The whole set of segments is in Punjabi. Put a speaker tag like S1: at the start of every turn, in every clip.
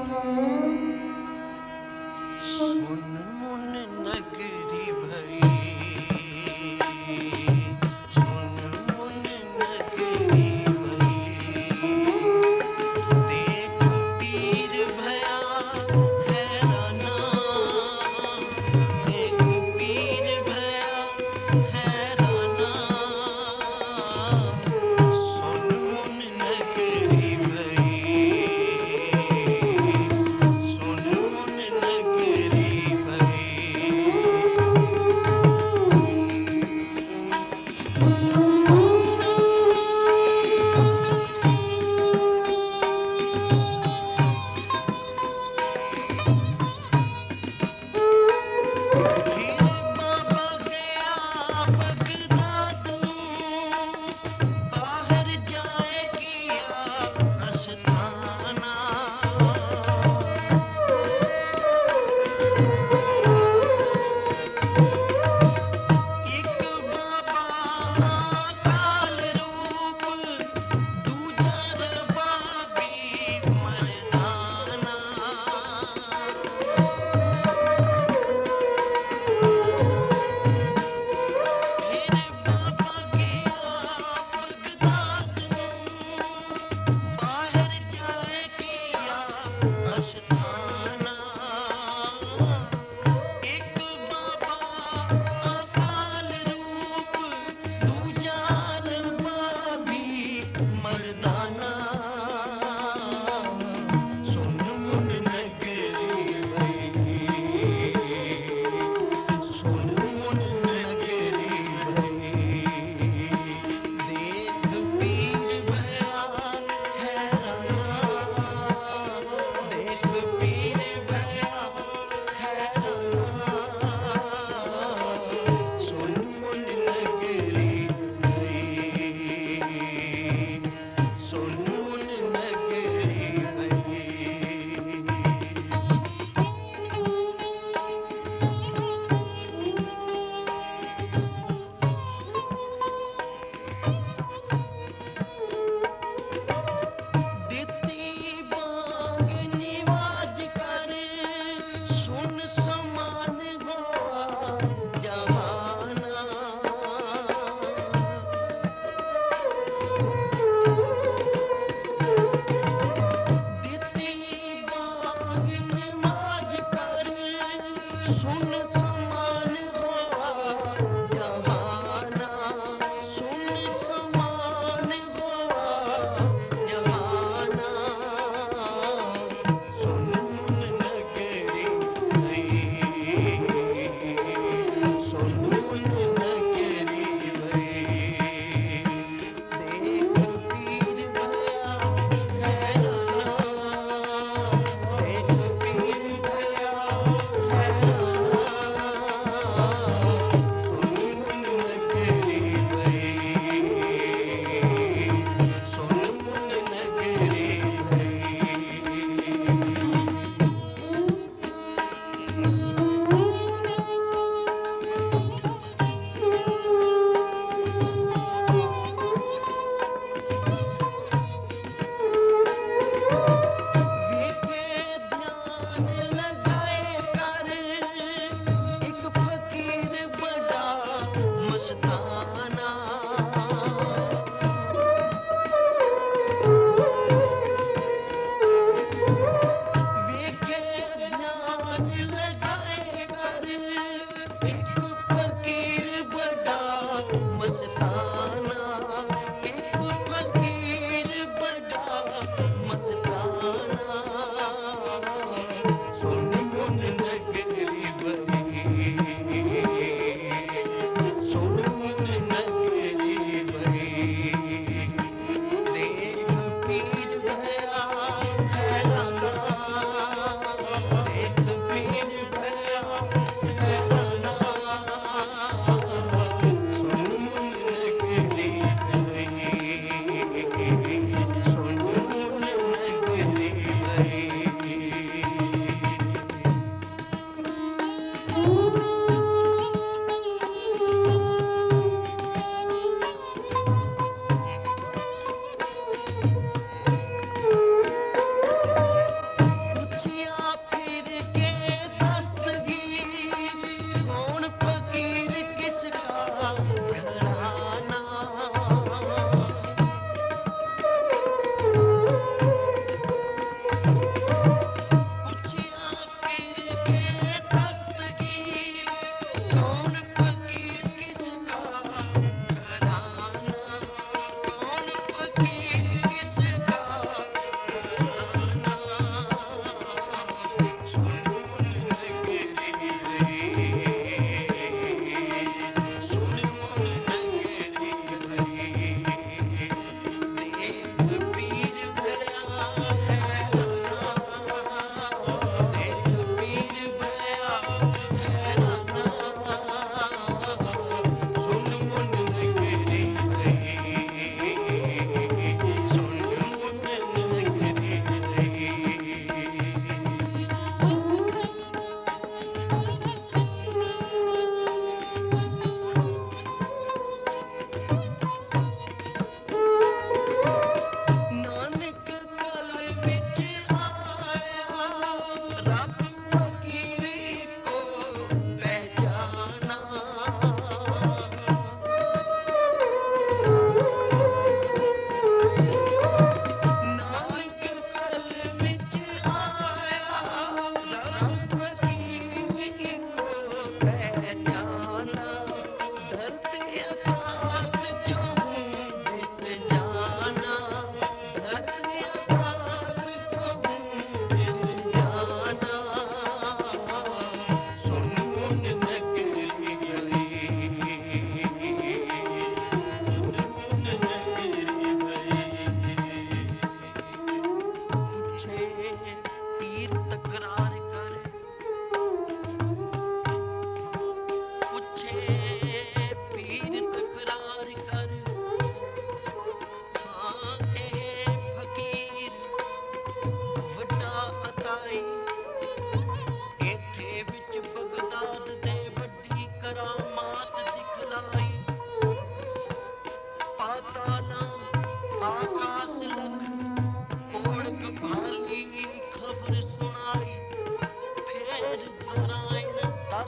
S1: सुन मुन नगरी भई, सुन मुन नगरी भई, देख पीर भया हैराना, देख पीर भया हैराना, सुन मुन नगरी भई, सुन मुन नगरी भई।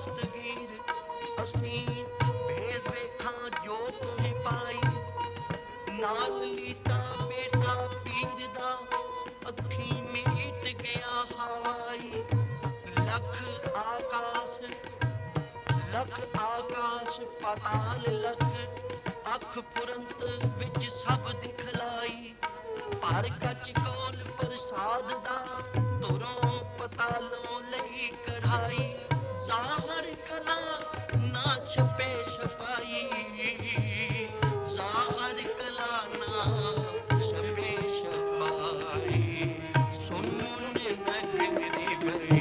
S1: ਦਸਤਗੀਰ ਅਸੀਂ ਭੇਦ ਵੇਖਾਂ ਜੋ ਤੁਮੇ ਪਾਈ ਨਾਲ ਲੀਤਾ ਬੇਟਾ ਪੀਰ ਦਾ ਅੱਖੀ ਮੀਟ ਗਿਆ ਹਵਾਈ ਲੱਖ ਆਕਾਸ਼ ਪਾਤਾਲ ਲੱਖ ਅੱਖ ਫੁਰੰਤ ਵਿੱਚ ਸਭ ਦਿਖਲਾਈ ਪਰ ਕੱਚ ਕੋਲ ਪ੍ਰਸਾਦ ਦਾ ਤੁਰੋਂ ਪਤਾਲੋਂ ਲਈ ਕਢਾਈ ਜ਼ਾਹਰ ਕਲਾ ਨਾ ਛਪੇ ਛਪਾਈ ਜ਼ਾਹਰ ਕਲਾ ਨਾ ਛਪੇ ਛਪਾਈ ਸੁਣ ਨਗਰੀ ਬਈ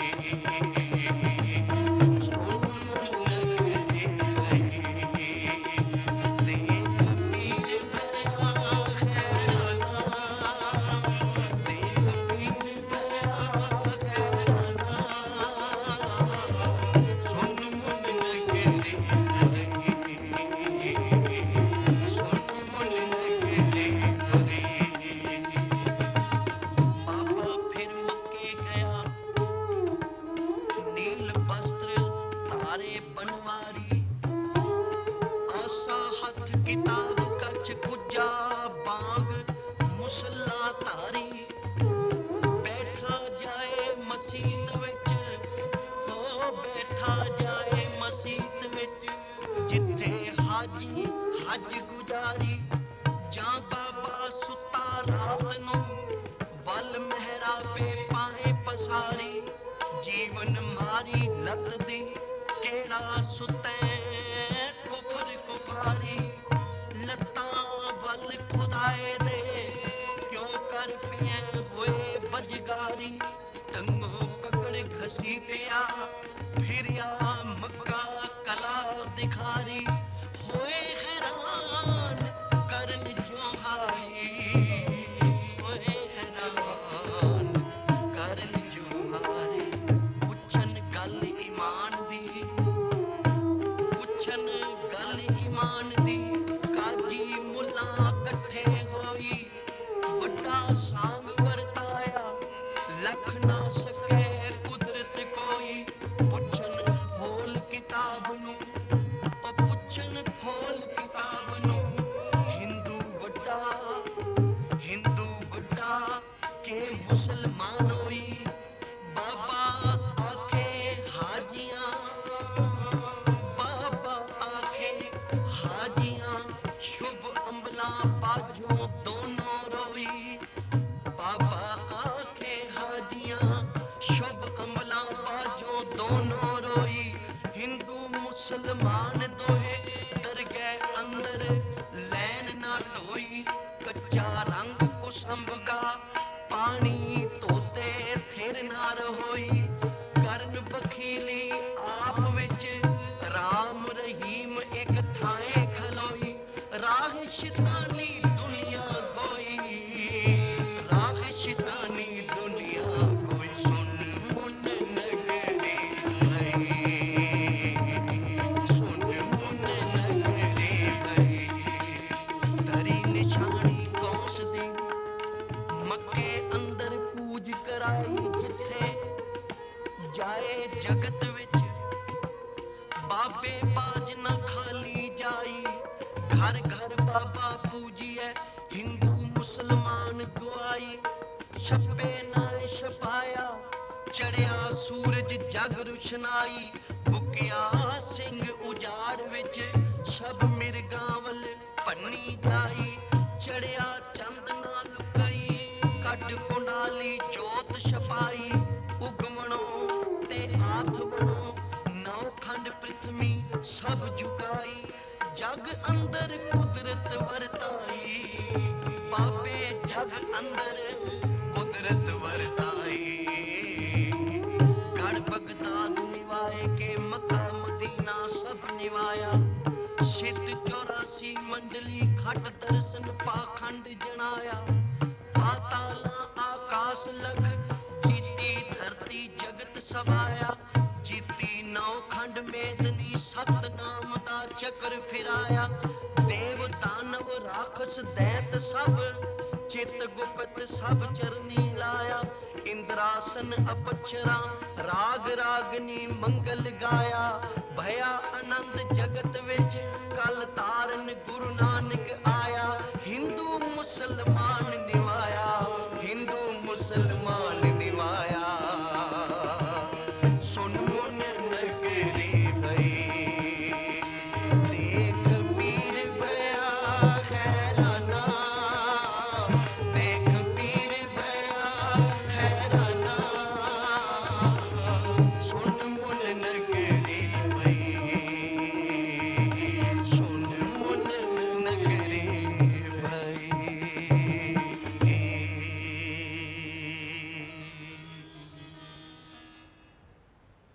S1: ਹੱਜ ਗੁਜ਼ਾਰੀ ਜਾਂ ਬਾਬਾ ਸੁੱਤਾ ਰਾਤ ਨੂੰ ਵੱਲ ਮਹਿਰਾਬੇ ਪਾਏ ਪਸਾਰੀ ਜੀਵਨ ਮਾਰੀ ਲੱਤ ਦੀ ਕਿਹੜਾ ਸੁੱਤੈ ਕੁਫਰ ਕੁਫਾਰੀ ਲੱਤਾਂ ਵੱਲ ਖੁਦਾਏ ਦੇ ਕਿਉਂ ਕਰ ਪਿਆ ਹੋਏ ਬਜਗਾਰੀ ਟੰਗੋਂ ਪਕੜ ਘਸੀਟਿਆ ਫਿਰਿਆ ਮੱਕਾ ਕਲਾ ਦਿਖਾਰੀ ਹੋਏ ਹੈਰਾਨ ਕਰਨ ਜੋਹਾਰੀ ਹੋਏ ਹੈਰਾਨ ਕਰਨ ਜੋਹਾਰੀ ਪੁੱਛਣ ਗੱਲ ਈਮਾਨ ਦੀ ਪੁੱਛਣ ਗੱਲ ਈਮਾਨ ਦੀ ਕਾਜੀ ਮੁੱਲਾ ਇਕੱਠੇ ਹੋਈ ਵੱਡਾ ਸਾਂਗ ਵਰਤਾਇਆ ਲੱਖ ਨਾ ਸਕੇ ਕੁਦਰਤ ਕੋਈ ਪੁੱਛਣ ਫੋਲ ਕਿਤਾਬ ਨੂੰ ਪੁੱਛਣ ਫੋਲ ਕਿਤਾਬ ਨੂੰ ਹਿੰਦੂ ਵੱਡਾ ਕੇ ਮੁਸਲਮਾਨ ਹੋਈ ਬਾਬਾ ਆਖੇ ਹਾਜੀਆਂ ਬਾਬਾ ਆਖੇ ਹਾਜੀਆਂ ਸ਼ੁਭ ਅੰਬਲਾਂ ਬਾਝੋਂ ਦੋਨੋਂ ਰੋਈ ਬਾਬਾ ਆਖੇ ਹਾਜੀਆਂ ਸ਼ੁਭ ਅੰਬਲਾਂ ਬਾਝੋਂ ਦੋਨੋਂ ਰੋਈ ਹਿੰਦੂ ਮੁਸਲਮਾਨ ਦੋਹੇ ਦਰਗਹਿ ਅੰਦਰ ਲੈਨ ਨਾ ਢੋਈ ਕੱਚਾ ਰੰਗ ਕੁਸੰਭਗਾ ਪਾਣੀ ਧੋਤੇ ਥਿਰ ਨਾ ਰਹੋਈ ਕਰਨ ਬਖੀਲੀ ਆਪ ਵਿੱਚ ਰਾਮ ਰਹੀਮ ਇੱਕ ਥਾਂ ਖਲੋਈ ਰਾਹ ਸ਼ੈਤਾਨੀ ਦੁਨੀਆ ਗੋਈ ਰਾਹ ਸ਼ੈਤਾਨੀ ਦੁਨੀਆ ਕੋਈ ਸੁਣ ਮੁੰਨ ਨਗਰੀ ਨਿਸ਼ਾਨੀ ਕੌਸ ਦੀ ਮੱਕੇ ਅੰਦਰ ਪੂਜ ਕਰਾਈ ਜਿੱਥੇ ਜਾਏ ਜਗਤ ਵਿੱਚ ਬਾਬੇ ਬਾਜ ਨਾ ਖਾਲੀ ਜਾਈ ਘਰ ਘਰ ਬਾਬਾ ਪੂਜੀਐ ਹਿੰਦੂ ਮੁਸਲਮਾਨ ਗਵਾਈ ਛੱਪੇ ਨਾ ਛਪਾਇਆ ਚੜਿਆ ਸੂਰਜ ਜਗ ਰੁਸ਼ਨਾਈ ਬੁਕਿਆ ਸਿੰਘ ਉਜਾੜ ਵਿੱਚ ਸਭ ਮਿਰਗਾਂ ਵੱਲ ਭੰਨੀ ਜਾਈ ਚੜਿਆ ਚੰਦ ਨਾ ਲੁਕਾਈ ਕੱਢ ਕੁੰਡਾਲੀ ਜੋਤ ਛਪਾਈ ਉਗਮਣੋਂ ਤੇ ਆਥਵਣੋਂ ਨੌ ਖੰਡ ਪ੍ਰਿਥਵੀ ਸਭ ਝੁਕਾਈ ਜਗ ਅੰਦਰ ਕੁਦਰਤ ਵਰਤਾਈ ਬਾਬੇ ਜਗ ਅੰਦਰ ਕੁਦਰਤ ਵਰਤਾਈ ਗੜ ਬਗਦਾਦ ਨਿਵਾਏ ਕੇ ਮੱਕਾ ਮਦੀਨਾ ਸਭ ਨਿਵਾਇਆ ਸਿੱਧ 84 ਮੰਡਲੀ ਖੱਟ ਦਰਸ਼ਨ ਪਾਖੰਡ ਜਣਾਇਆ ਪਾਤਾਲਾਂ ਆਕਾਸ਼ ਲਖ ਜੀਤੀ ਧਰਤੀ ਜਗਤ ਸਵਾਇਆ ਜੀਤੀ ਨੌ ਖੰਡ ਮੇਦਨੀ ਸਤਨਾਮ ਦਾ ਚੱਕਰ ਫਿਰਾਇਆ ਦੇਵ ਦਾਨਵ ਰਾਖਸ ਦੈਤ ਸਭ ਚਿਤ ਗੁਪਤ ਸਭ ਚਰਨੀ ਲਾਇਆ, ਇੰਦਰਾਸਨ ਅਪਛਰਾ ਰਾਗ ਰਾਗਨੀ ਮੰਗਲ ਗਾਇਆ। ਭਇਆ ਆਨੰਦ ਜਗਤ ਵਿੱਚ, ਕਲ ਤਾਰਨ ਗੁਰੂ ਨਾਨਕ ਆਇਆ। ਹਿੰਦੂ ਮੁਸਲਮਾਨ